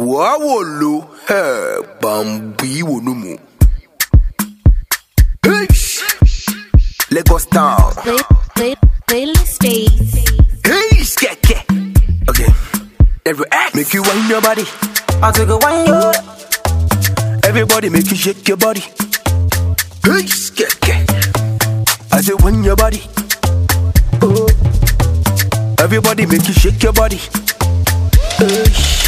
Wawolo, Bambi Wonumu. Hey, Lagos Town. Playlist days. Hey, skeke. Okay, every act make you wind your body. I take a wine yo. Everybody make you shake your body. Hey, skeke. I say wind your body. Oh. Everybody make you shake your body. Hey.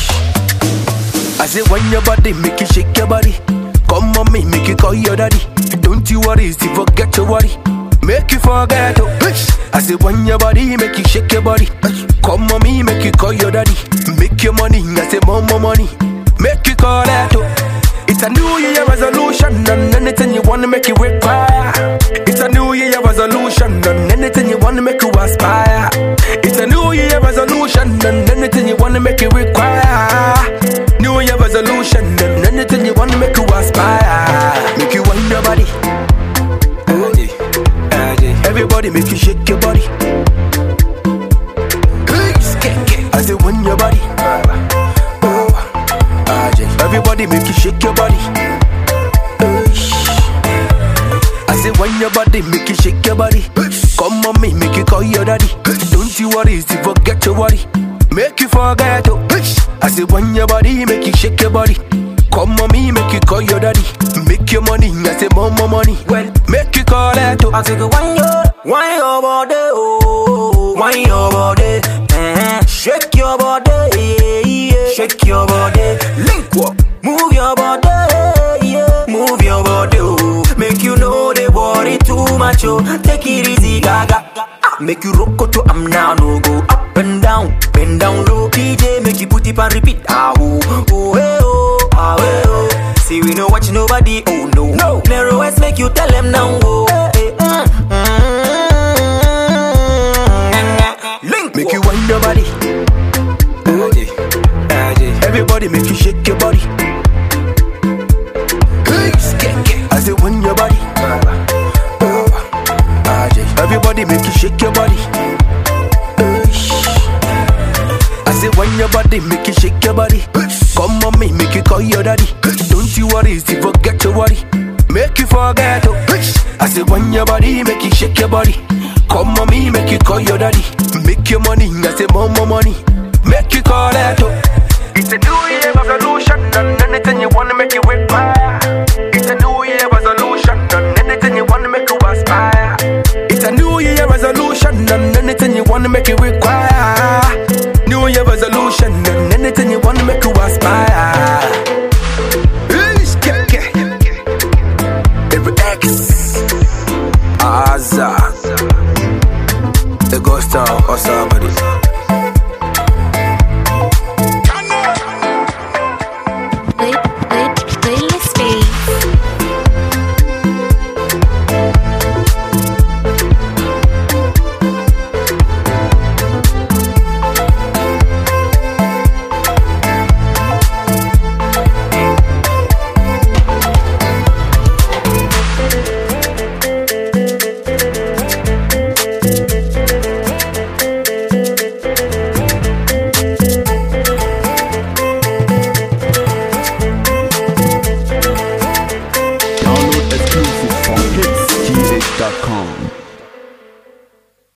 I say wind your body, make you shake your body. Come on me, make you call your daddy. Don't you worry, see forget your worry. Make you forget, oh. I say wind your body, make you shake your body. Come on me, make you call your daddy. Make your money, I say more money. Make you call that, oh. It's a new year resolution, and anything you wanna make you require. It's a new year resolution, and anything you wanna make you aspire. It's a new year resolution, and anything you wanna make you require. New year resolution, and anything you wanna make you aspire. Make you wind your body. Everybody make you shake your body. I say wind your body. Everybody make you shake your body. I say wind your body, make you shake your body. Come on me, make you call your daddy. Don't you worry, see forget your worry. Make you forget, oh. I say wind your body, make you shake your body. Come on me, make you call your daddy. Make your money, I say more money. Well, make you call that, oh. I take a wine your body, oh, wine your body, shake your body, yeah. Shake your body, Link up, move your body, yeah. Move your body, oh. Make you know they worry too much, oh. Take it easy, gaga. Make you rock to am now, no go up and down, bend down low. DJ make you put it and repeat, ah oh, oh hey oh, ah hey oh. See we no watch nobody, oh no, no. Narrow eyes make you tell them now, oh. Link make you wind your body. Everybody make you shake your body. I say wind your body. Everybody make you shake your body. I say wind your body, make you shake your body. Come on me, make you call your daddy. Don't you worry, see forget your worry. Make you forget, oh. I say wind your body, make you shake your body. Come on me, make you call your daddy. Make your money, I say more money. Make you call that, oh. It's a new year resolution, and anything you wanna make